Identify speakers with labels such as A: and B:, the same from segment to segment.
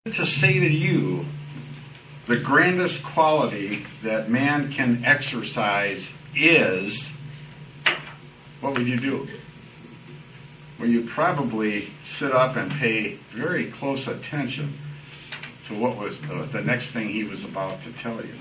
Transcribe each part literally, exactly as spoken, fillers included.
A: To say to you, the grandest quality that man can exercise is, what would you do? Well, you'd probably sit up and pay very close attention to what was the, the next thing he was about to tell you.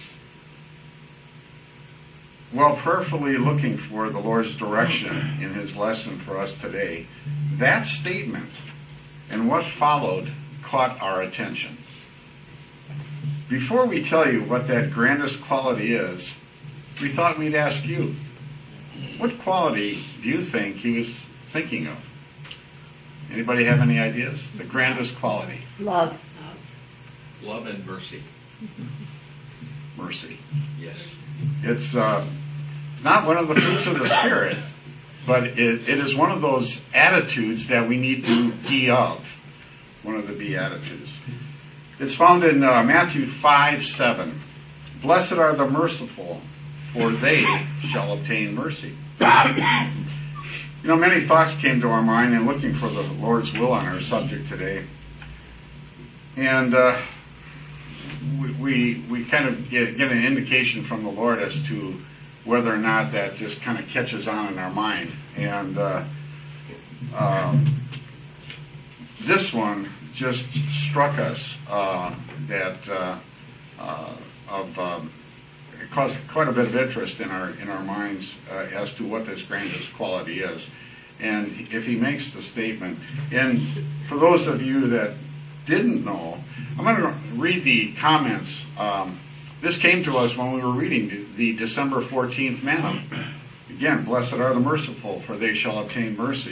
A: While prayerfully looking for the Lord's direction in his lesson for us today, that statement and what followed caught our attention. Before we tell you what that grandest quality is, we thought we'd ask you, what quality do you think he was thinking of? Anybody have any ideas? The grandest quality.
B: Love.
C: Love and mercy.
A: Mercy.
C: Yes.
A: It's uh, not one of the fruits of the Spirit, but it, it is one of those attitudes that we need to be of. One of the Beatitudes. It's found in uh, Matthew five seven. Blessed are the merciful, for they shall obtain mercy. You know, many thoughts came to our mind in looking for the Lord's will on our subject today. And uh, we, we we kind of get, get an indication from the Lord as to whether or not that just kind of catches on in our mind. And uh, um, this one just struck us uh, that uh, uh, of um, it caused quite a bit of interest in our in our minds uh, as to what this grandest quality is. And if he makes the statement, and for those of you that didn't know, I'm going to read the comments. Um, this came to us when we were reading the, the December fourteenth manna. Again, blessed are the merciful, for they shall obtain mercy.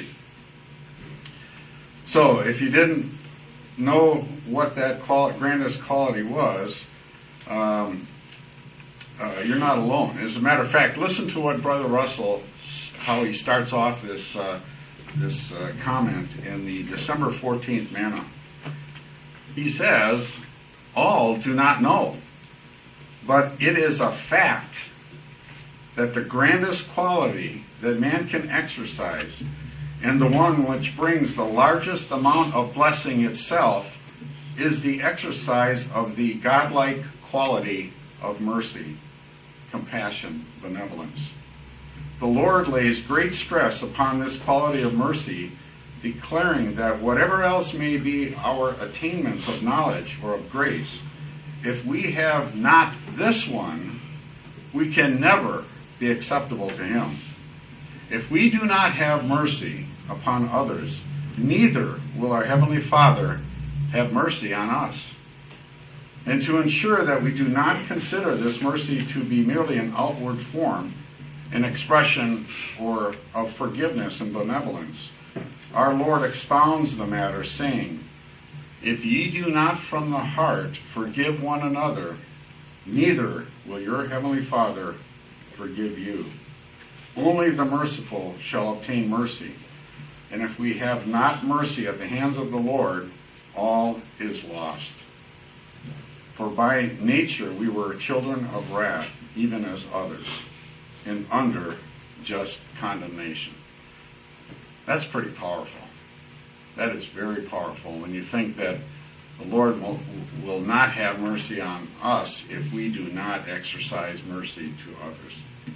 A: So, if you didn't know what that quali- grandest quality was, um, uh, you're not alone. As a matter of fact, listen to what Brother Russell, how he starts off this uh, this uh, comment in the December fourteenth manna. He says, all do not know, but it is a fact that the grandest quality that man can exercise, and the one which brings the largest amount of blessing itself, is the exercise of the godlike quality of mercy, compassion, benevolence. The Lord lays great stress upon this quality of mercy, declaring that whatever else may be our attainments of knowledge or of grace, if we have not this one, we can never be acceptable to him. If we do not have mercy upon others, neither will our Heavenly Father have mercy on us. And to ensure that we do not consider this mercy to be merely an outward form, an expression or of forgiveness and benevolence, our Lord expounds the matter, saying, if ye do not from the heart forgive one another, neither will your Heavenly Father forgive you. Only the merciful shall obtain mercy. And if we have not mercy at the hands of the Lord, all is lost. For by nature we were children of wrath, even as others, and under just condemnation. That's pretty powerful. That is very powerful when you think that the Lord will, will not have mercy on us if we do not exercise mercy to others.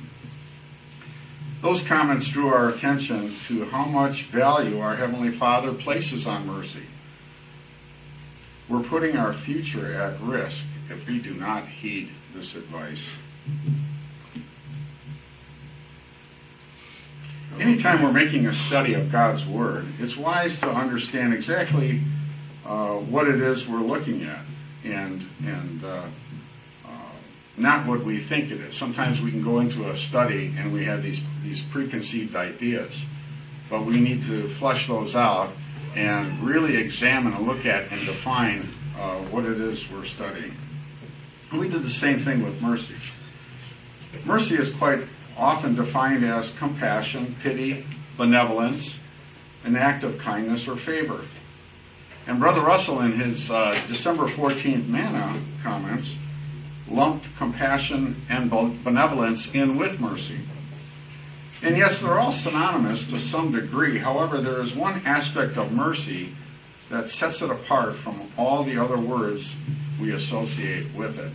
A: Those comments drew our attention to how much value our Heavenly Father places on mercy. We're putting our future at risk if we do not heed this advice. Anytime we're making a study of God's Word, it's wise to understand exactly uh, what it is we're looking at, and and uh, uh, not what we think it is. Sometimes we can go into a study and we have these these preconceived ideas, but we need to flesh those out and really examine and look at and define uh, what it is we're studying. We did the same thing with mercy. Mercy is quite often defined as compassion, pity, benevolence, an act of kindness or favor. And Brother Russell, in his uh, December fourteenth manna comments, lumped compassion and benevolence in with mercy. And yes, they're all synonymous to some degree. However, there is one aspect of mercy that sets it apart from all the other words we associate with it.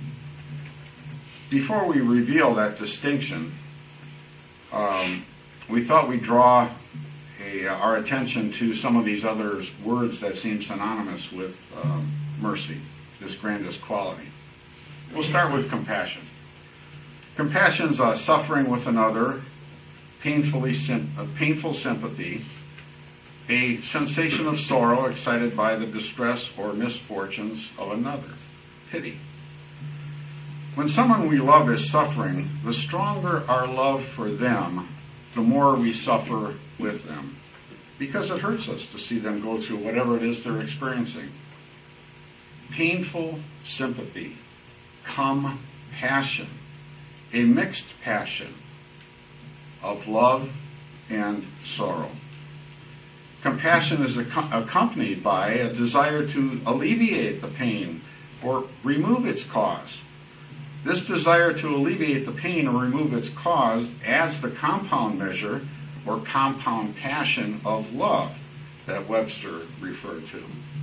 A: Before we reveal that distinction, um, we thought we'd draw a, our attention to some of these other words that seem synonymous with um, mercy, this grandest quality. We'll start with compassion. Compassion's uh, suffering with another, painfully sim- uh, painful sympathy, a sensation of sorrow excited by the distress or misfortunes of another, pity. When someone we love is suffering, the stronger our love for them, the more we suffer with them, because it hurts us to see them go through whatever it is they're experiencing. Painful sympathy, compassion, a mixed passion of love and sorrow. Compassion is ac- accompanied by a desire to alleviate the pain or remove its cause. This desire to alleviate the pain or remove its cause adds the compound measure or compound passion of love that Webster referred to.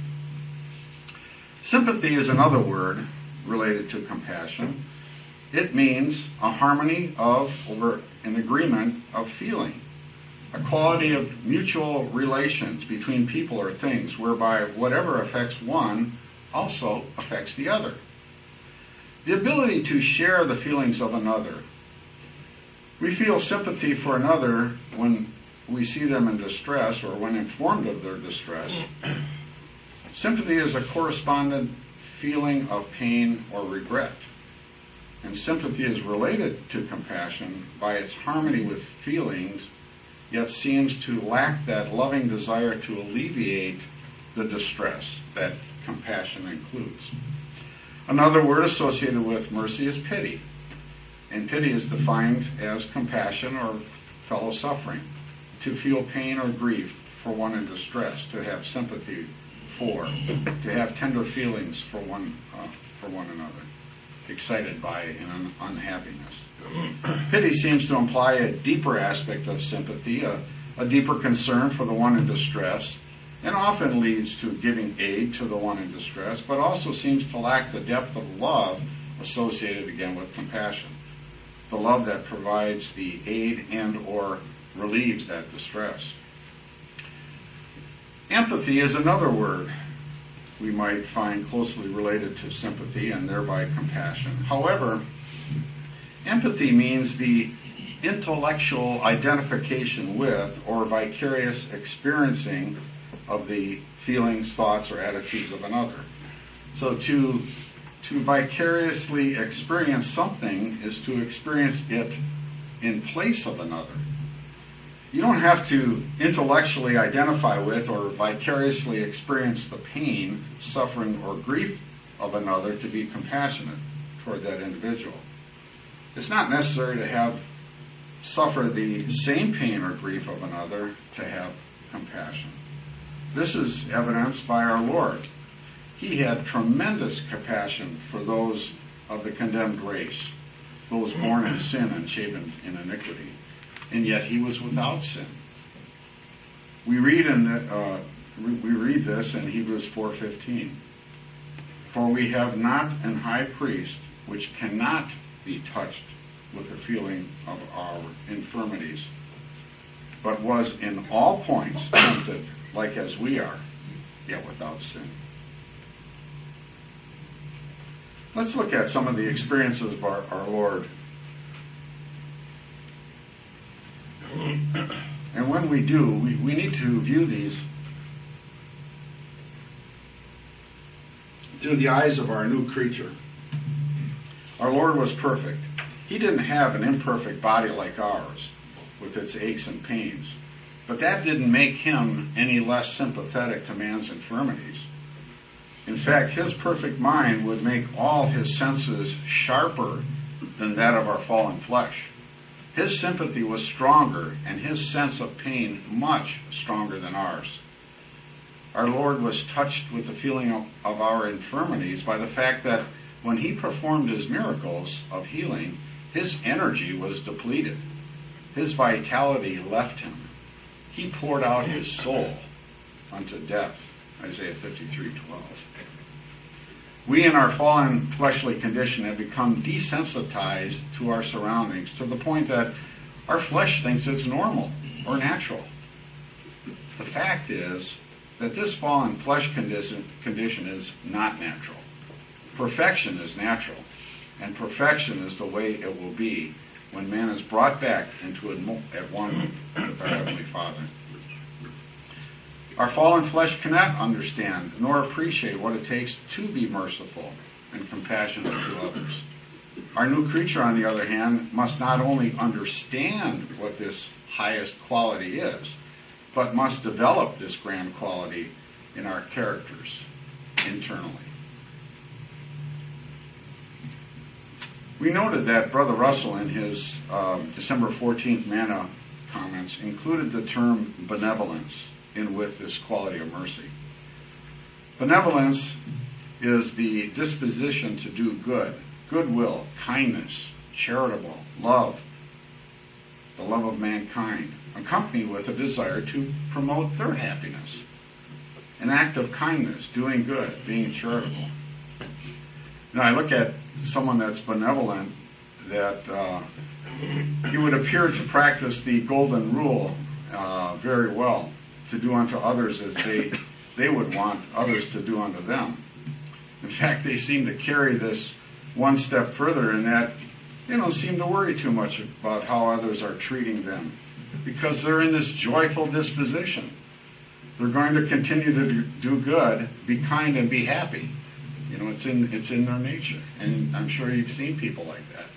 A: Sympathy is another word related to compassion. It means a harmony of, or an agreement of feeling, a quality of mutual relations between people or things whereby whatever affects one also affects the other. The ability to share the feelings of another. We feel sympathy for another when we see them in distress or when informed of their distress. Sympathy is a correspondent feeling of pain or regret. And sympathy is related to compassion by its harmony with feelings, yet seems to lack that loving desire to alleviate the distress that compassion includes. Another word associated with mercy is pity. And pity is defined as compassion or fellow suffering, to feel pain or grief for one in distress, to have sympathy for, to have tender feelings for one uh, for one another, excited by an un- unhappiness. Pity seems to imply a deeper aspect of sympathy, a, a deeper concern for the one in distress, and often leads to giving aid to the one in distress, but also seems to lack the depth of love associated again with compassion, the love that provides the aid and or relieves that distress. Empathy is another word we might find closely related to sympathy and thereby compassion. However, empathy means the intellectual identification with or vicarious experiencing of the feelings, thoughts, or attitudes of another. So to, to vicariously experience something is to experience it in place of another. You don't have to intellectually identify with or vicariously experience the pain, suffering, or grief of another to be compassionate toward that individual. It's not necessary to have suffer the same pain or grief of another to have compassion. This is evidenced by our Lord. He had tremendous compassion for those of the condemned race, those born in sin and shapen in iniquity. And yet he was without sin. We read in the, uh, we read this in Hebrews four fifteen. For we have not an high priest which cannot be touched with the feeling of our infirmities, but was in all points tempted like as we are, yet without sin. Let's look at some of the experiences of our, our Lord. And when we do, we, we need to view these through the eyes of our new creature. Our Lord was perfect. He didn't have an imperfect body like ours with its aches and pains. But that didn't make him any less sympathetic to man's infirmities. In fact, his perfect mind would make all his senses sharper than that of our fallen flesh. His sympathy was stronger, and his sense of pain much stronger than ours. Our Lord was touched with the feeling of, of our infirmities by the fact that when he performed his miracles of healing, his energy was depleted. His vitality left him. He poured out his soul unto death. Isaiah fifty-three twelve. We in our fallen fleshly condition have become desensitized to our surroundings to the point that our flesh thinks it's normal or natural. The fact is that this fallen flesh condition, condition is not natural. Perfection is natural, and perfection is the way it will be when man is brought back into at one with our Heavenly Father. Our fallen flesh cannot understand nor appreciate what it takes to be merciful and compassionate to others. Our new creature, on the other hand, must not only understand what this highest quality is, but must develop this grand quality in our characters internally. We noted that Brother Russell, in his uh, December fourteenth Manna comments, included the term benevolence in with this quality of mercy. Benevolence is the disposition to do good, goodwill, kindness, charitable, love, the love of mankind, accompanied with a desire to promote their happiness. An act of kindness, doing good, being charitable. Now, I look at someone that's benevolent, that uh, he would appear to practice the golden rule uh, very well, to do unto others as they they would want others to do unto them. In fact, they seem to carry this one step further in that they don't seem to worry too much about how others are treating them, because they're in this joyful disposition. They're going to continue to do good, be kind, and be happy. You know, it's in it's in their nature, and I'm sure you've seen people like that.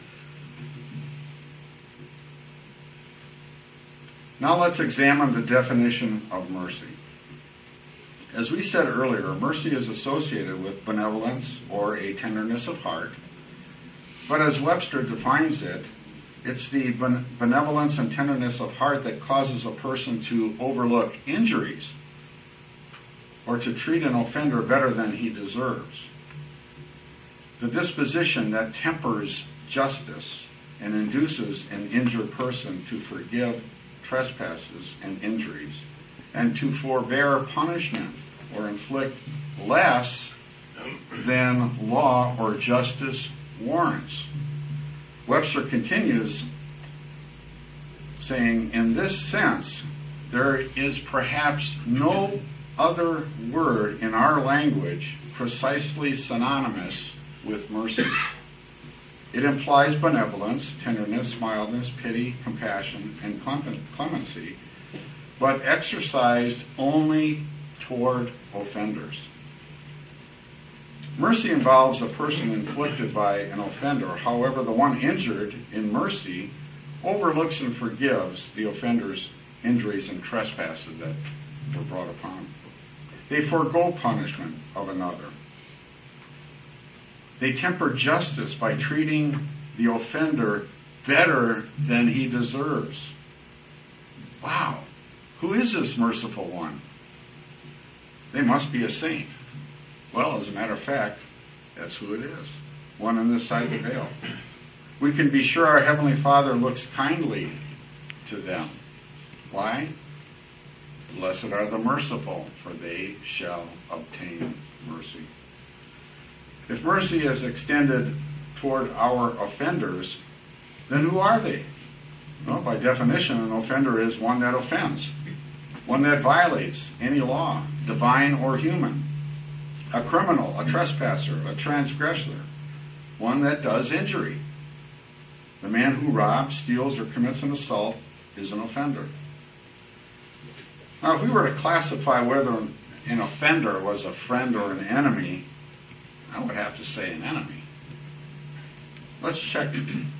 A: Now let's examine the definition of mercy. As we said earlier, mercy is associated with benevolence or a tenderness of heart. But as Webster defines it, it's the benevolence and tenderness of heart that causes a person to overlook injuries or to treat an offender better than he deserves. The disposition that tempers justice and induces an injured person to forgive trespasses and injuries, and to forbear punishment or inflict less than law or justice warrants. Webster continues saying, in this sense, there is perhaps no other word in our language precisely synonymous with mercy. It implies benevolence, tenderness, mildness, pity, compassion, and clemency, but exercised only toward offenders. Mercy involves a person inflicted by an offender. However, the one injured in mercy overlooks and forgives the offender's injuries and trespasses that were brought upon him. They forego punishment of another. They temper justice by treating the offender better than he deserves. Wow. Who is this merciful one? They must be a saint. Well, as a matter of fact, that's who it is. One on this side of the veil. We can be sure our Heavenly Father looks kindly to them. Why? Blessed are the merciful, for they shall obtain mercy. If mercy is extended toward our offenders, then who are they? Well, by definition, an offender is one that offends, one that violates any law, divine or human, a criminal, a trespasser, a transgressor, one that does injury. The man who robs, steals, or commits an assault is an offender. Now, if we were to classify whether an offender was a friend or an enemy, I would have to say an enemy. Let's check.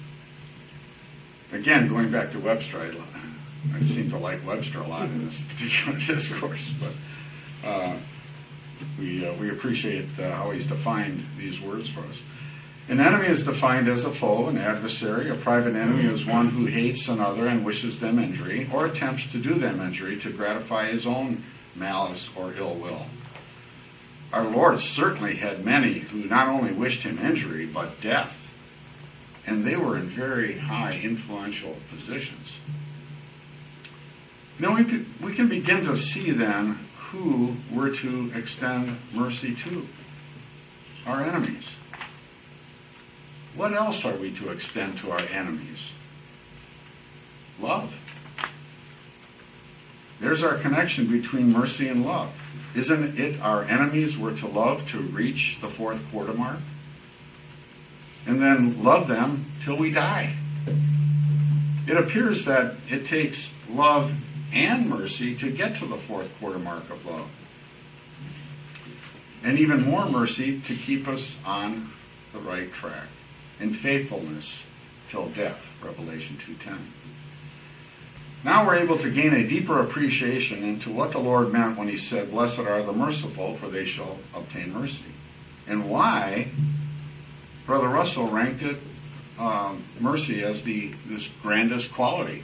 A: Again, going back to Webster, I, I seem to like Webster a lot in this particular discourse, but uh, we uh, we appreciate uh, how he's defined these words for us. An enemy is defined as a foe, an adversary. A private enemy is one who hates another and wishes them injury, or attempts to do them injury to gratify his own malice or ill will. Our Lord certainly had many who not only wished him injury, but death. And they were in very high influential positions. Now we, we can begin to see then who we're to extend mercy to? Our enemies. What else are we to extend to our enemies? Love. There's our connection between mercy and love. Isn't it our enemies we're to love to reach the fourth quarter mark? And then love them till we die. It appears that it takes love and mercy to get to the fourth quarter mark of love. And even more mercy to keep us on the right track. In faithfulness till death, Revelation two ten. Now we're able to gain a deeper appreciation into what the Lord meant when he said, "Blessed are the merciful, for they shall obtain mercy." And why Brother Russell ranked it, um, mercy, as the this grandest quality.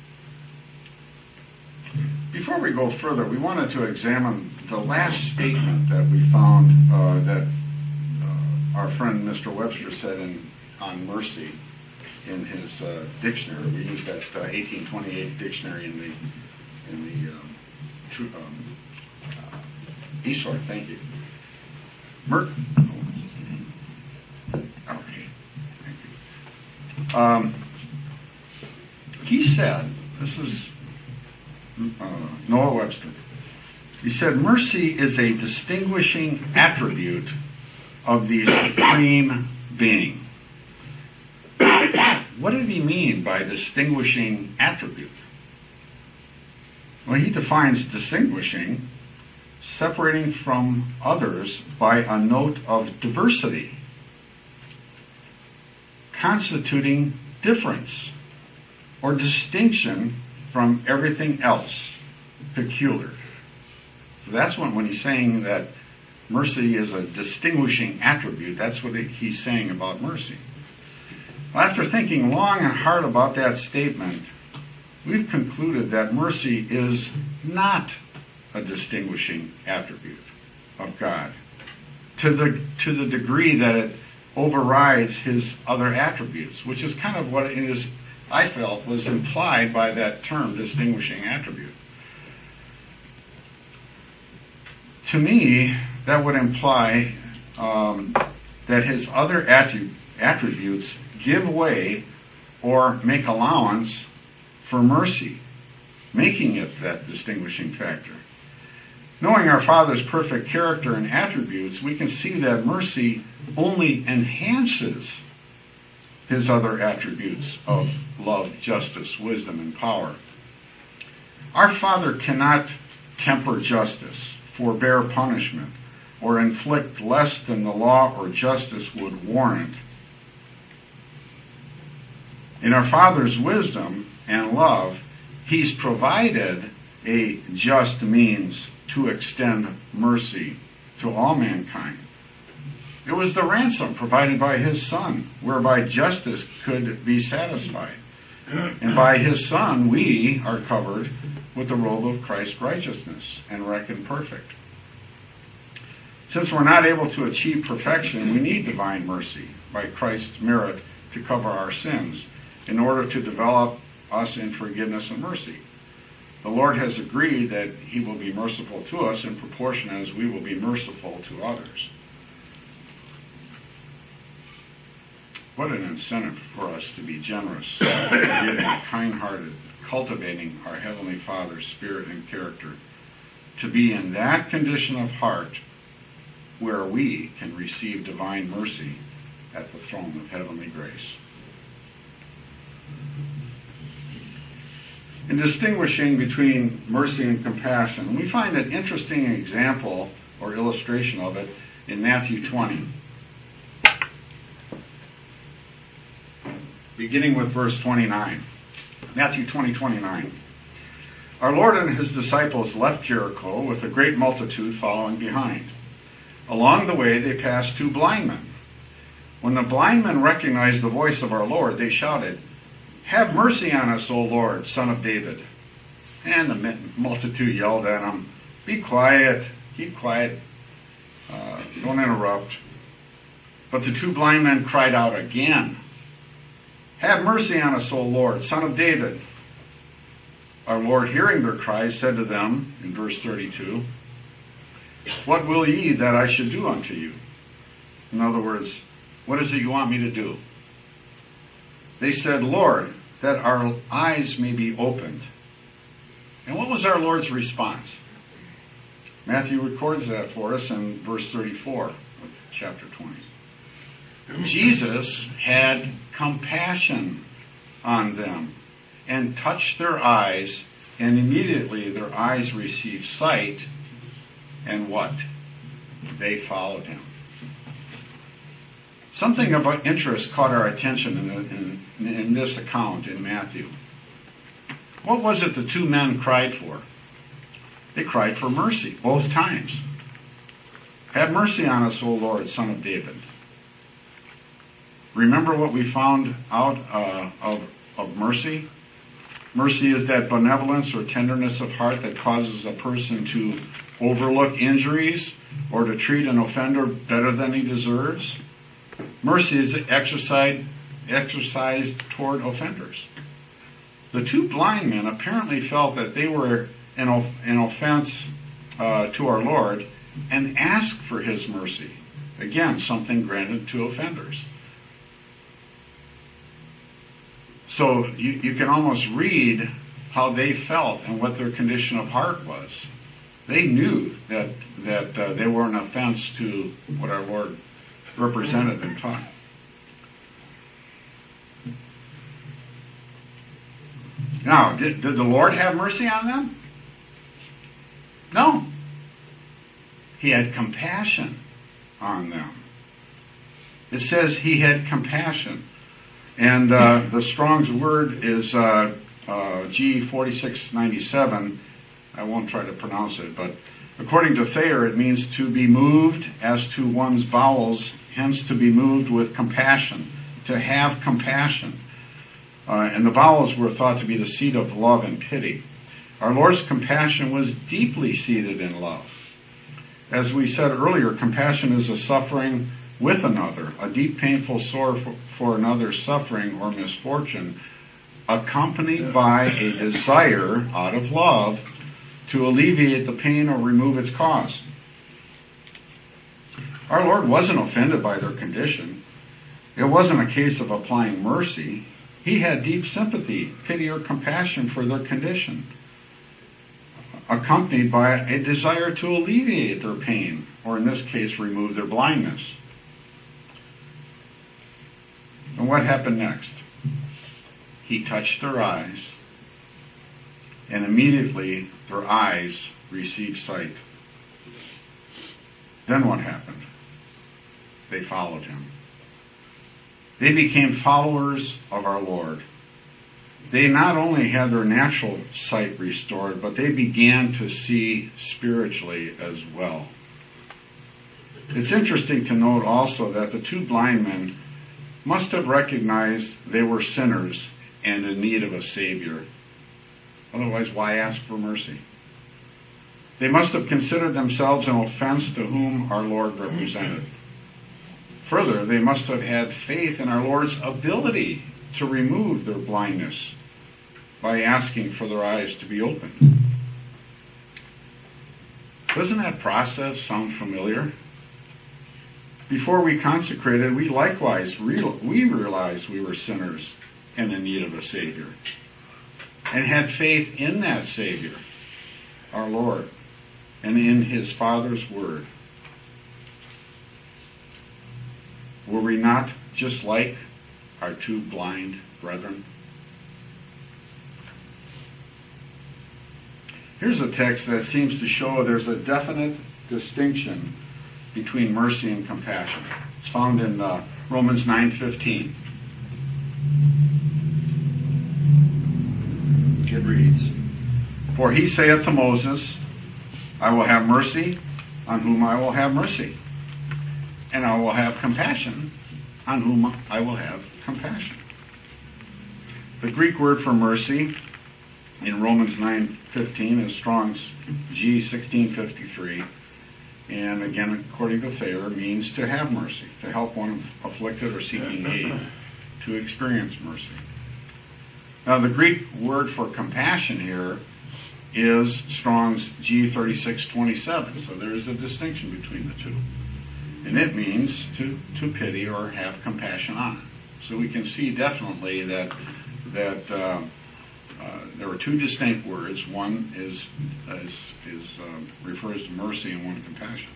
A: Before we go further, we wanted to examine the last statement that we found uh, that uh, our friend Mister Webster said in, on mercy in his uh, dictionary. We used that uh, eighteen twenty-eight dictionary in the in the um, tr- um, uh, Eastward. Thank you. Mer- okay, thank you. Um, he said, this is uh, Noah Webster. He said, mercy is a distinguishing attribute of the Supreme Being. What did he mean by distinguishing attribute? Well, he defines distinguishing, separating from others by a note of diversity, constituting difference or distinction from everything else, peculiar. So that's when, when he's saying that mercy is a distinguishing attribute, that's what he's saying about mercy. Well, after thinking long and hard about that statement, we've concluded that mercy is not a distinguishing attribute of God to the to the degree that it overrides his other attributes, which is kind of what it is, I felt, was implied by that term, distinguishing attribute. To me, that would imply um, that his other attributes attributes give way or make allowance for mercy, making it that distinguishing factor. Knowing our Father's perfect character and attributes, we can see that mercy only enhances his other attributes of love, justice, wisdom, and power. Our Father cannot temper justice, forbear punishment, or inflict less than the law or justice would warrant. In our Father's wisdom and love, he's provided a just means to extend mercy to all mankind. It was the ransom provided by his Son, whereby justice could be satisfied. And by his Son, we are covered with the robe of Christ's righteousness and reckoned perfect. Since we're not able to achieve perfection, we need divine mercy by Christ's merit to cover our sins in order to develop us in forgiveness and mercy. The Lord has agreed that he will be merciful to us in proportion as we will be merciful to others. What an incentive for us to be generous, forgiving, kind-hearted, cultivating our Heavenly Father's spirit and character, to be in that condition of heart where we can receive divine mercy at the throne of heavenly grace. In distinguishing between mercy and compassion, we find an interesting example or illustration of it in Matthew twenty. Beginning with verse twenty-nine. Matthew twenty, twenty-nine. Our Lord and his disciples left Jericho with a great multitude following behind. Along the way they passed two blind men. When the blind men recognized the voice of our Lord, they shouted, "Have mercy on us, O Lord, Son of David." And the multitude yelled at him, "Be quiet, keep quiet, uh, don't interrupt." But the two blind men cried out again, "Have mercy on us, O Lord, Son of David." Our Lord, hearing their cries, said to them, in verse thirty-two, What will ye that I should do unto you? In other words, what is it you want me to do? They said, Lord, that our eyes may be opened. And what was our Lord's response? Matthew records that for us in verse thirty-four of chapter twenty. Jesus had compassion on them and touched their eyes, and immediately their eyes received sight, and what? They followed him. Something of interest caught our attention in, in, in this account in Matthew. What was it the two men cried for? They cried for mercy, both times. Have mercy on us, O Lord, Son of David. Remember what we found out uh, of, of mercy? Mercy is that benevolence or tenderness of heart that causes a person to overlook injuries or to treat an offender better than he deserves. Mercy is exercised, exercised toward offenders. The two blind men apparently felt that they were an, an offense uh, to our Lord and asked for his mercy. Again, something granted to offenders. So you, you can almost read how they felt and what their condition of heart was. They knew that, that uh, they were an offense to what our Lord represented and taught. Now, did, did the Lord have mercy on them? No. He had compassion on them. It says he had compassion. And uh, the Strong's word is uh, uh, G forty-six ninety-seven. I won't try to pronounce it, but according to Thayer, it means to be moved as to one's bowels, hence to be moved with compassion, to have compassion. Uh, and the bowels were thought to be the seat of love and pity. Our Lord's compassion was deeply seated in love. As we said earlier, compassion is a suffering with another, a deep, painful sorrow for, for another's suffering or misfortune, accompanied by a desire out of love to alleviate the pain or remove its cause. Our Lord wasn't offended by their condition. It wasn't a case of applying mercy. He had deep sympathy, pity, or compassion for their condition, accompanied by a desire to alleviate their pain, or in this case, remove their blindness. And what happened next? He touched their eyes, and immediately their eyes received sight. Then what happened? They followed him. They became followers of our Lord. They not only had their natural sight restored, but they began to see spiritually as well. It's interesting to note also that the two blind men must have recognized they were sinners and in need of a Savior. Otherwise, why ask for mercy? They must have considered themselves an offense to whom our Lord represented. Further, they must have had faith in our Lord's ability to remove their blindness by asking for their eyes to be opened. Doesn't that process sound familiar? Before we consecrated, we likewise real, we realized we were sinners and in need of a Savior, and had faith in that Savior, our Lord, and in His Father's Word. Were we not just like our two blind brethren? Here's a text that seems to show there's a definite distinction between mercy and compassion. It's found in uh, Romans nine fifteen. It reads, For he saith to Moses, I will have mercy on whom I will have mercy, and I will have compassion on whom I will have compassion. The Greek word for mercy in Romans nine fifteen is Strong's G sixteen fifty-three, and again, according to Thayer, means to have mercy, to help one afflicted or seeking aid, to experience mercy. Now, the Greek word for compassion here is Strong's G thirty-six twenty-seven. So there is a distinction between the two. And it means to, to pity or have compassion on. So we can see definitely that that uh, uh, there are two distinct words. One is is, is uh, refers to mercy and one compassion.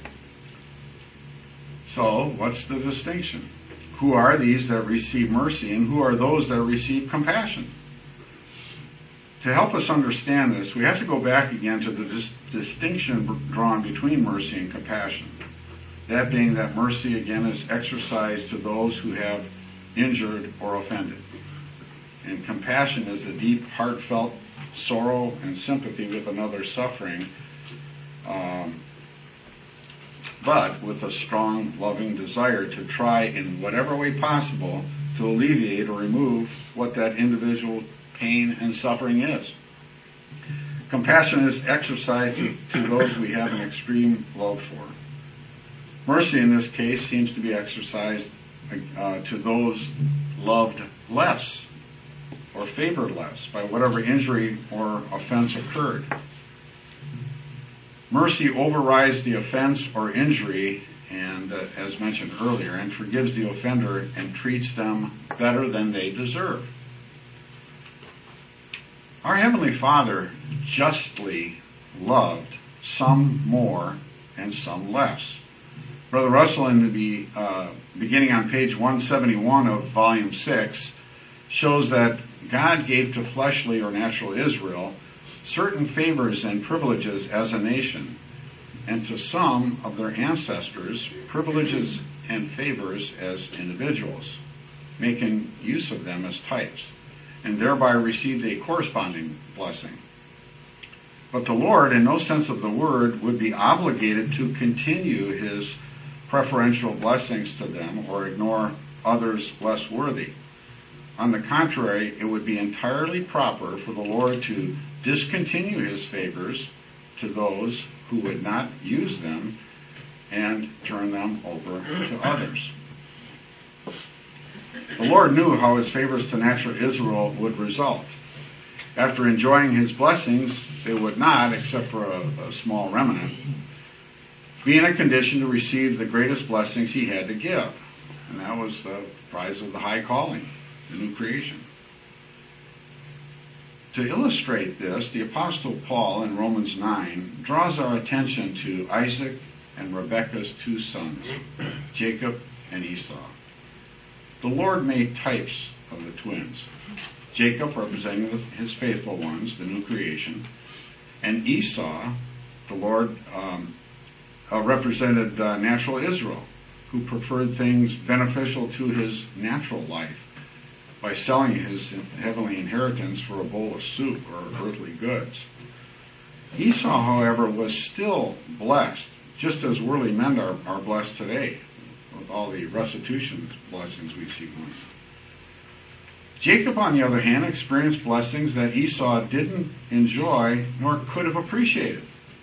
A: So what's the distinction? Who are these that receive mercy and who are those that receive compassion? To help us understand this, we have to go back again to the dis- distinction drawn between mercy and compassion. That being that mercy, again, is exercised to those who have injured or offended. And compassion is the deep, heartfelt sorrow and sympathy with another's suffering, um, but with a strong, loving desire to try in whatever way possible to alleviate or remove what that individual pain and suffering is. Compassion is exercised to, to those we have an extreme love for. Mercy in this case seems to be exercised uh, to those loved less or favored less by whatever injury or offense occurred. Mercy overrides the offense or injury, and uh, as mentioned earlier, and forgives the offender and treats them better than they deserve. Our Heavenly Father justly loved some more and some less. Brother Russell, in the uh, beginning on page one seventy-one of volume six, shows that God gave to fleshly or natural Israel certain favors and privileges as a nation, and to some of their ancestors privileges and favors as individuals, making use of them as types, and thereby received a corresponding blessing. But the Lord, in no sense of the word, would be obligated to continue his preferential blessings to them or ignore others less worthy. On the contrary, it would be entirely proper for the Lord to discontinue his favors to those who would not use them and turn them over to others. The Lord knew how his favors to natural Israel would result. After enjoying his blessings, they would not, except for a, a small remnant, be in a condition to receive the greatest blessings he had to give. And that was the prize of the high calling, the new creation. To illustrate this, the Apostle Paul in Romans nine draws our attention to Isaac and Rebekah's two sons, Jacob and Esau. The Lord made types of the twins. Jacob representing his faithful ones, the new creation, and Esau, the Lord um, uh, represented uh, natural Israel, who preferred things beneficial to his natural life by selling his heavenly inheritance for a bowl of soup or earthly goods. Esau, however, was still blessed, just as worldly men are, are blessed today, with all the restitution blessings we see going on. Jacob, on the other hand, experienced blessings that Esau didn't enjoy nor could have appreciated.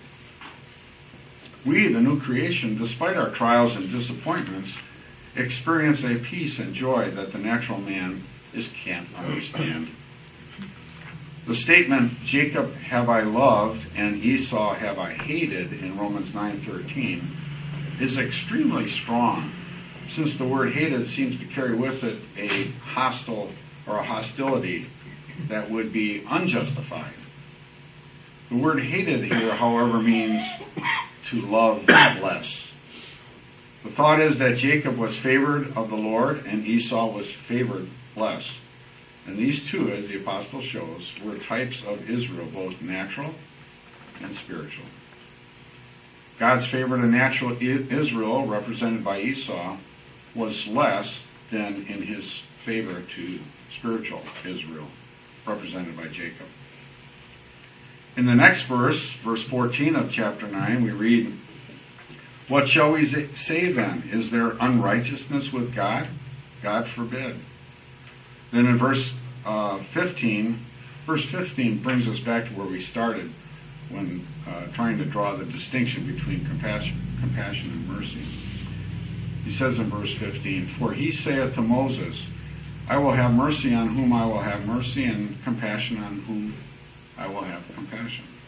A: We, the new creation, despite our trials and disappointments, experience a peace and joy that the natural man just can't understand. The statement, Jacob have I loved and Esau have I hated, in Romans nine thirteen, is extremely strong, since the word hated seems to carry with it a hostile or a hostility that would be unjustified. The word hated here, however, means to love less. The thought is that Jacob was favored of the Lord and Esau was favored less. And these two, as the apostle shows, were types of Israel, both natural and spiritual. God's favor to natural Israel, represented by Esau, was less than in his favor to spiritual Israel, represented by Jacob. In the next verse, verse fourteen of chapter nine, we read, "What shall we say then? Is there unrighteousness with God? God forbid." Then in verse uh, fifteen, verse fifteen brings us back to where we started when uh, trying to draw the distinction between compassion, compassion and mercy. He says in verse fifteen, "For he saith to Moses, I will have mercy on whom I will have mercy, and compassion on whom I will have compassion."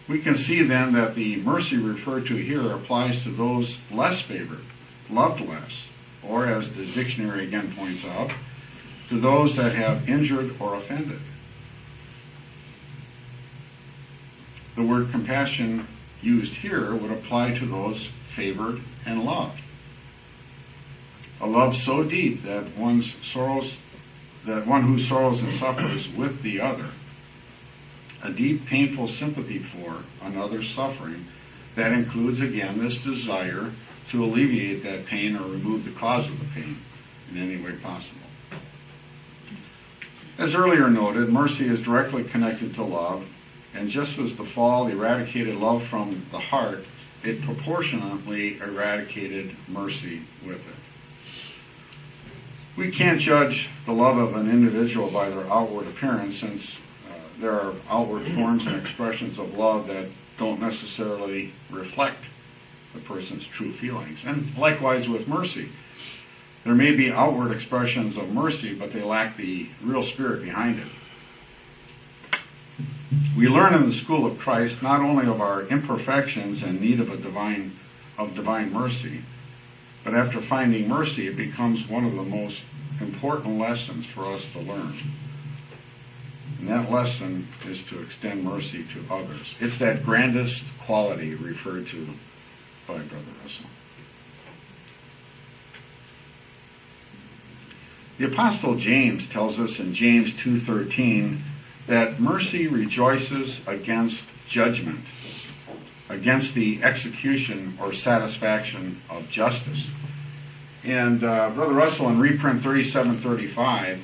A: We can see then that the mercy referred to here applies to those less favored, loved less, or as the dictionary again points out, to those that have injured or offended. The word compassion used here would apply to those favored and loved. A love so deep that one's sorrows, that one who sorrows and suffers with the other. A deep, painful sympathy for another's suffering that includes, again, this desire to alleviate that pain or remove the cause of the pain in any way possible. As earlier noted, mercy is directly connected to love, and just as the fall eradicated love from the heart, it proportionately eradicated mercy with it. We can't judge the love of an individual by their outward appearance, since uh, there are outward forms and expressions of love that don't necessarily reflect the person's true feelings. And likewise with mercy. There may be outward expressions of mercy, but they lack the real spirit behind it. We learn in the school of Christ not only of our imperfections and need of a divine of divine mercy, but after finding mercy, it becomes one of the most important lessons for us to learn. And that lesson is to extend mercy to others. It's that grandest quality referred to by Brother Russell. The Apostle James tells us in James two thirteen that mercy rejoices against judgment, against the execution or satisfaction of justice. And uh, Brother Russell in reprint thirty-seven thirty-five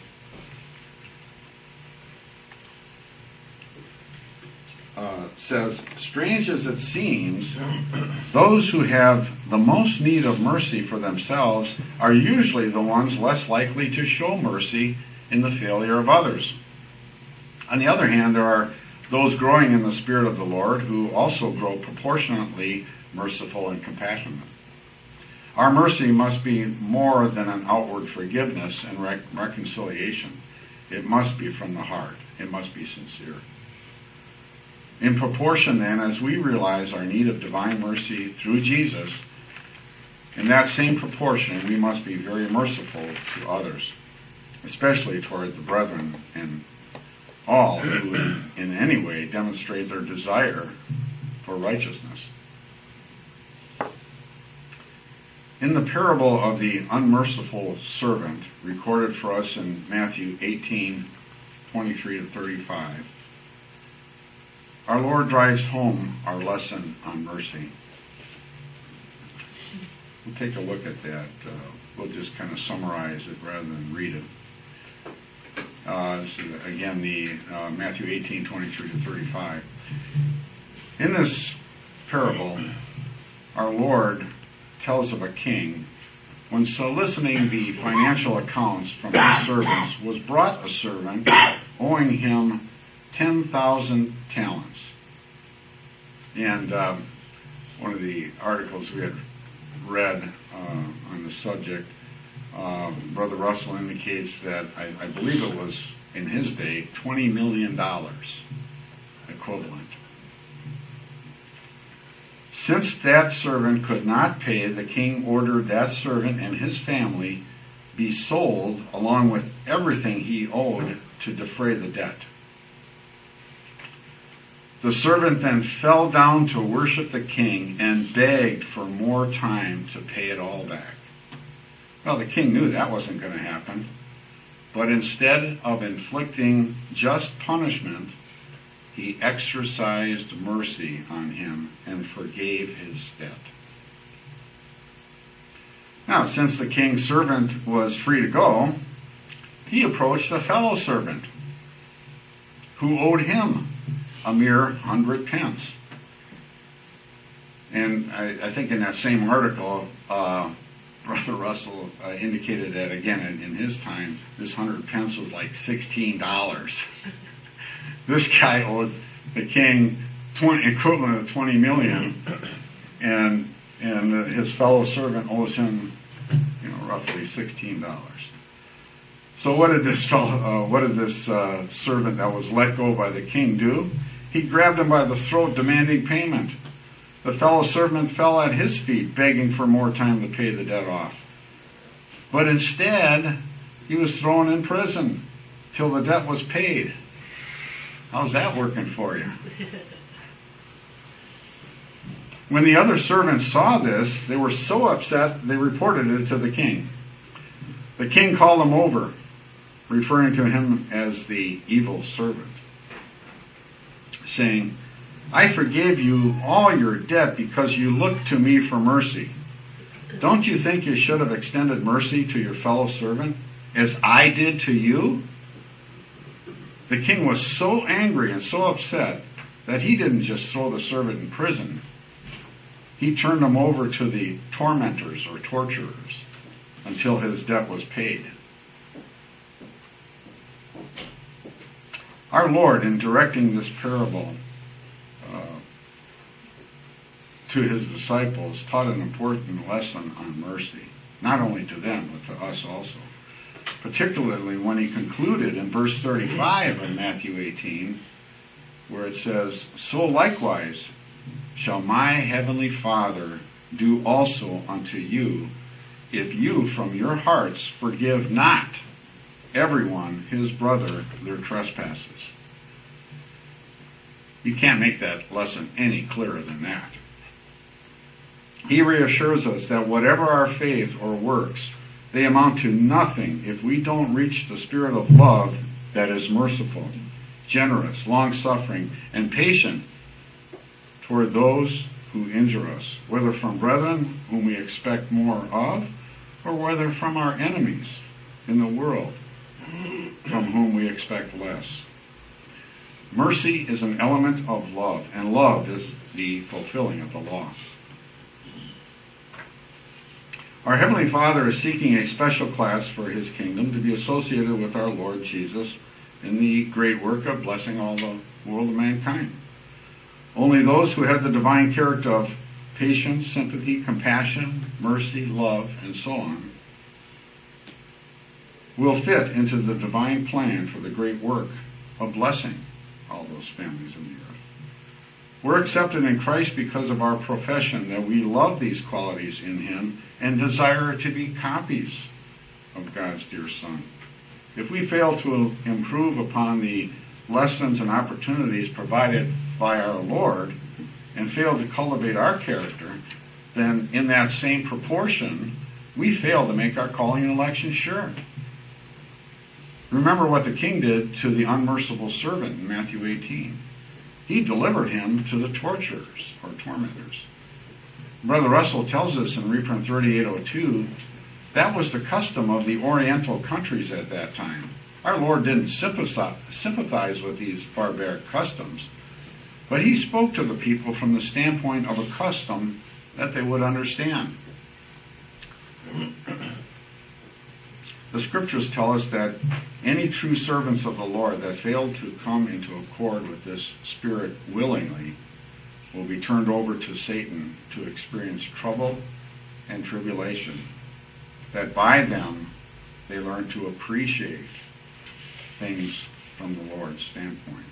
A: uh, says, strange as it seems, those who have the most need of mercy for themselves are usually the ones less likely to show mercy in the failure of others. On the other hand, there are those growing in the Spirit of the Lord who also grow proportionately merciful and compassionate. Our mercy must be more than an outward forgiveness and rec- reconciliation. It must be from the heart. It must be sincere. In proportion, then, as we realize our need of divine mercy through Jesus, in that same proportion, we must be very merciful to others, especially toward the brethren and all who in, in any way demonstrate their desire for righteousness. In the parable of the unmerciful servant, recorded for us in Matthew eighteen twenty-three to thirty-five, our Lord drives home our lesson on mercy. We'll take a look at that. Uh, we'll just kind of summarize it rather than read it. Uh, this is, again, the uh, Matthew eighteen twenty-three to thirty-five. In this parable, our Lord tells of a king, when soliciting the financial accounts from his servants, was brought a servant owing him ten thousand talents. And uh, one of the articles we had read uh, on the subject, uh, Brother Russell indicates that I, I believe it was, in his day, twenty million dollars equivalent. Since that servant could not pay, the king ordered that servant and his family be sold along with everything he owed to defray the debt. The servant then fell down to worship the king and begged for more time to pay it all back. Well, the king knew that wasn't going to happen, but instead of inflicting just punishment, he exercised mercy on him and forgave his debt. Now, since the king's servant was free to go, he approached a fellow servant who owed him a mere hundred pence. And I, I think in that same article, uh, Brother Russell uh, indicated that, again, in, in his time, this hundred pence was like sixteen dollars. This guy owed the king twenty, equivalent of twenty million, and and uh, his fellow servant owes him, you know, roughly sixteen dollars. So what did this fellow, uh, what did this uh, servant that was let go by the king do? He grabbed him by the throat, demanding payment. The fellow servant fell at his feet, begging for more time to pay the debt off. But instead, he was thrown in prison till the debt was paid. How's that working for you? When the other servants saw this, they were so upset they reported it to the king. The king called him over, referring to him as the evil servant, saying, I forgave you all your debt because you looked to me for mercy. Don't you think you should have extended mercy to your fellow servant, as I did to you? The king was so angry and so upset that he didn't just throw the servant in prison. He turned him over to the tormentors or torturers until his debt was paid. Our Lord, in directing this parable uh, to his disciples, taught an important lesson on mercy, not only to them, but to us also. Particularly when he concluded in verse thirty-five of Matthew eighteen, where it says, So likewise shall my heavenly Father do also unto you, if you from your hearts forgive not everyone his brother their trespasses. You can't make that lesson any clearer than that. He reassures us that whatever our faith or works, they amount to nothing if we don't reach the spirit of love that is merciful, generous, long-suffering, and patient toward those who injure us, whether from brethren whom we expect more of, or whether from our enemies in the world from whom we expect less. Mercy is an element of love, and love is the fulfilling of the law. Our Heavenly Father is seeking a special class for His kingdom to be associated with our Lord Jesus in the great work of blessing all the world of mankind. Only those who have the divine character of patience, sympathy, compassion, mercy, love, and so on will fit into the divine plan for the great work of blessing all those families in the earth. We're accepted in Christ because of our profession that we love these qualities in Him and desire to be copies of God's dear Son. If we fail to improve upon the lessons and opportunities provided by our Lord and fail to cultivate our character, then in that same proportion, we fail to make our calling and election sure. Remember what the king did to the unmerciful servant in Matthew eighteen. He delivered him to the torturers or tormentors. Brother Russell tells us in Reprint thirty-eight oh two that was the custom of the Oriental countries at that time. Our Lord didn't sympathize with these barbaric customs, but He spoke to the people from the standpoint of a custom that they would understand. The Scriptures tell us that any true servants of the Lord that failed to come into accord with this Spirit willingly will be turned over to Satan to experience trouble and tribulation, that by them they learn to appreciate things from the Lord's standpoint.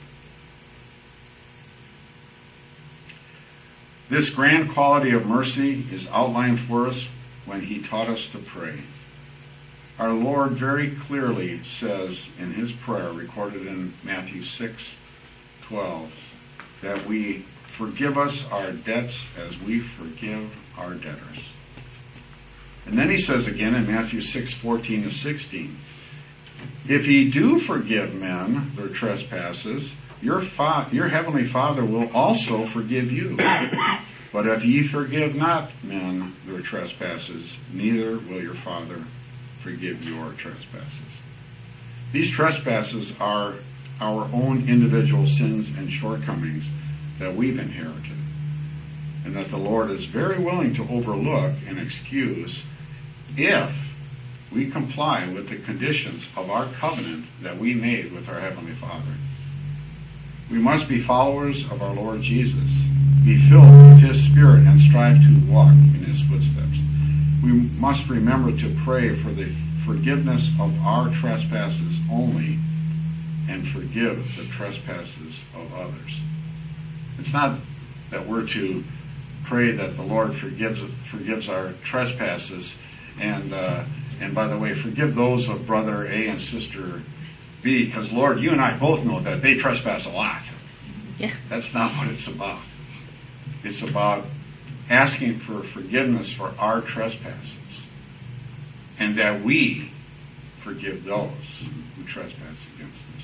A: This grand quality of mercy is outlined for us when He taught us to pray. Our Lord very clearly says in His prayer, recorded in Matthew six twelve, that we forgive us our debts as we forgive our debtors. And then He says again in Matthew six fourteen to sixteen, if ye do forgive men their trespasses, your, fa- your heavenly Father will also forgive you. But if ye forgive not men their trespasses, neither will your Father forgive your trespasses. These trespasses are our own individual sins and shortcomings that we've inherited, and that the Lord is very willing to overlook and excuse if we comply with the conditions of our covenant that we made with our Heavenly Father. We must be followers of our Lord Jesus, be filled with His Spirit, and strive to walk in His footsteps. We must remember to pray for the forgiveness of our trespasses only, and forgive the trespasses of others. It's not that we're to pray that the Lord forgives forgives our trespasses, and uh, and by the way, forgive those of brother A and sister B, because Lord, you and I both know that they trespass a lot.
B: Yeah.
A: That's not what it's about. It's about asking for forgiveness for our trespasses, and that we forgive those who trespass against us.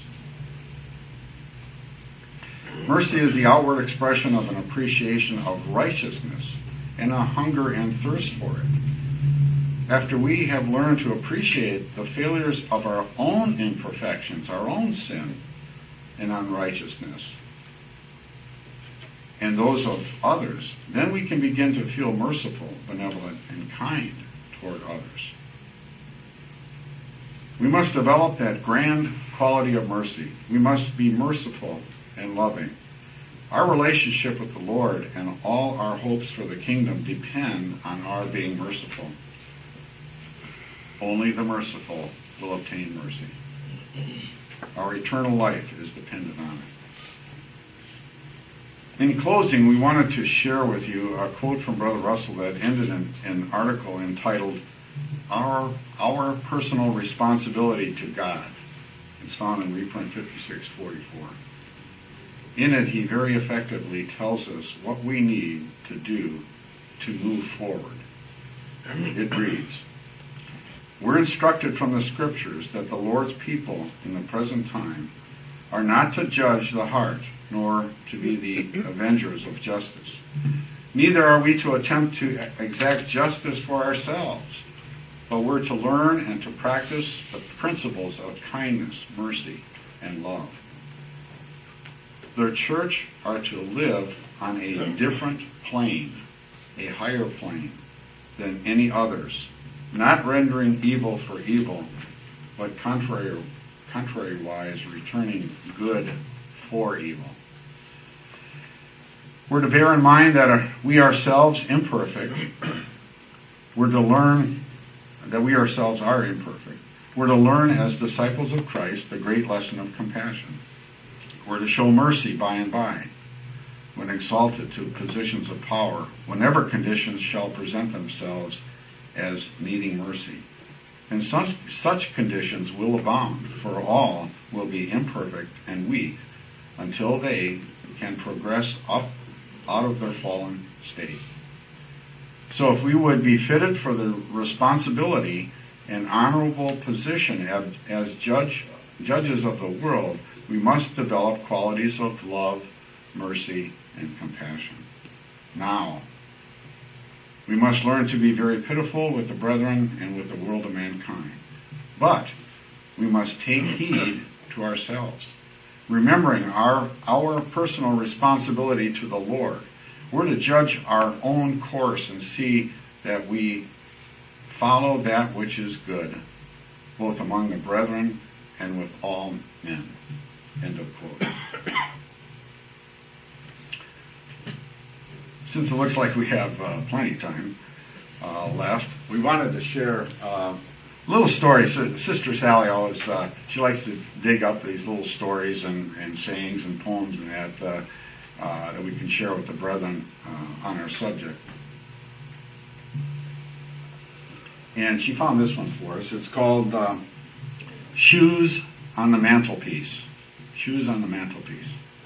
A: Mercy is the outward expression of an appreciation of righteousness and a hunger and thirst for it. After we have learned to appreciate the failures of our own imperfections, our own sin and unrighteousness, and those of others, then we can begin to feel merciful, benevolent, and kind toward others. We must develop that grand quality of mercy. We must be merciful and loving. Our relationship with the Lord and all our hopes for the kingdom depend on our being merciful. Only the merciful will obtain mercy. Our eternal life is dependent on it. In closing, we wanted to share with you a quote from Brother Russell that ended in an article entitled, Our, Our Personal Responsibility to God. It's found in reprint fifty-six forty-four. In it, he very effectively tells us what we need to do to move forward. It reads, We're instructed from the Scriptures that the Lord's people in the present time are not to judge the heart, nor to be the avengers of justice. Neither are we to attempt to exact justice for ourselves, but we're to learn and to practice the principles of kindness, mercy, and love. The church are to live on a different plane, a higher plane than any others, not rendering evil for evil, but contrary, contrariwise returning good for evil. We're to bear in mind that we ourselves imperfect. We're to learn that we ourselves are imperfect. We're to learn as disciples of Christ the great lesson of compassion. We're to show mercy by and by, when exalted to positions of power, whenever conditions shall present themselves as needing mercy. And such, such conditions will abound, for all will be imperfect and weak until they can progress up out of their fallen state. So if we would be fitted for the responsibility and honorable position as, as judge, judges of the world, we must develop qualities of love, mercy, and compassion. Now, we must learn to be very pitiful with the brethren and with the world of mankind. But we must take heed to ourselves, remembering our, our personal responsibility to the Lord. We're to judge our own course and see that we follow that which is good, both among the brethren and with all men. End of quote. Since it looks like we have uh, plenty of time uh, left, we wanted to share uh, a little story. Sister Sally always, uh, she likes to dig up these little stories and, and sayings and poems and that uh, uh, that we can share with the brethren uh, on our subject. And she found this one for us. It's called uh, Shoes on the Mantelpiece. Shoes on the Mantelpiece.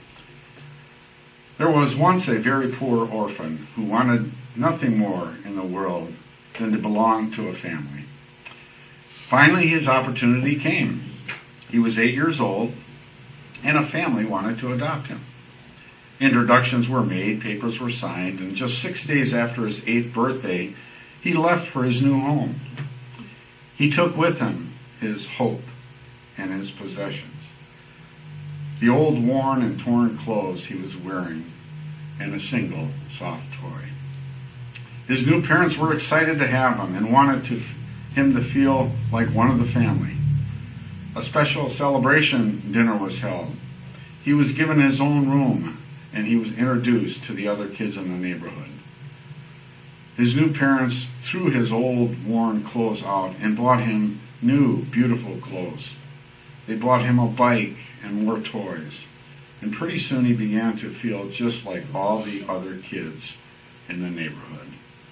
A: There was once a very poor orphan who wanted nothing more in the world than to belong to a family. Finally, his opportunity came. He was eight years old, and a family wanted to adopt him. Introductions were made, papers were signed, and just six days after his eighth birthday, he left for his new home. He took with him his hope and his possessions, the old worn and torn clothes he was wearing, and a single soft toy. His new parents were excited to have him and wanted to, him to feel like one of the family. A special celebration dinner was held. He was given his own room, and he was introduced to the other kids in the neighborhood. His new parents threw his old worn clothes out and bought him new, beautiful clothes. They bought him a bike and more toys. And pretty soon he began to feel just like all the other kids in the neighborhood.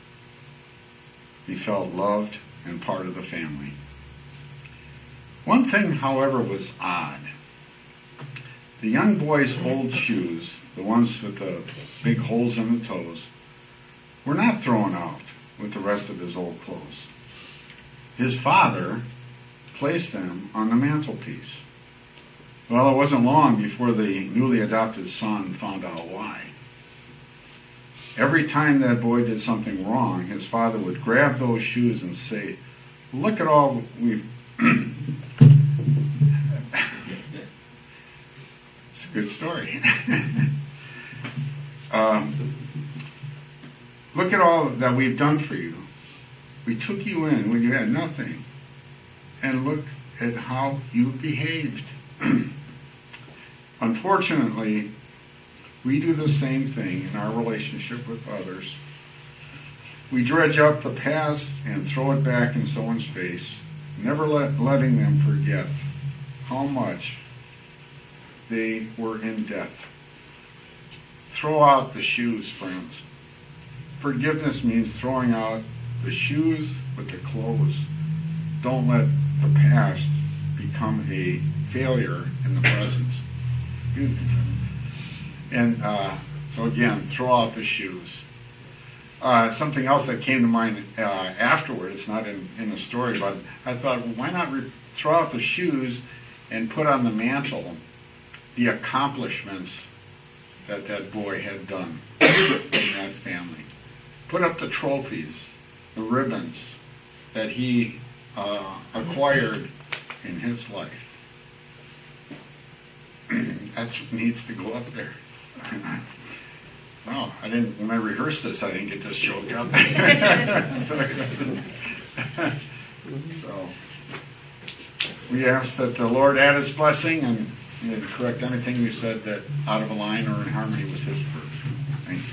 A: He felt loved and part of the family. One thing, however, was odd. The young boy's old shoes, the ones with the big holes in the toes, were not thrown out with the rest of his old clothes. His father placed them on the mantelpiece. Well, it wasn't long before the newly adopted son found out why. Every time that boy did something wrong, his father would grab those shoes and say, "Look at all we've..." It's a good story. um, Look at all that we've done for you. We took you in when you had nothing. And look at how you behaved. Unfortunately, we do the same thing in our relationship with others. We dredge up the past and throw it back in someone's face, never let, letting them forget how much they were in debt. Throw out the shoes, friends. Forgiveness means throwing out the shoes with the clothes. Don't let the past become a failure in the present. And uh, so again, throw out the shoes. Uh, something else that came to mind uh, afterward, it's not in, in the story, but I thought, well, why not re- throw out the shoes and put on the mantle the accomplishments that that boy had done in that family. Put up the trophies, the ribbons that he uh, acquired in his life. That needs to go up there. Wow, I didn't. When I rehearsed this, I didn't get this joke up. So we ask that the Lord add His blessing and, and correct anything we said that out of line or in harmony with His word.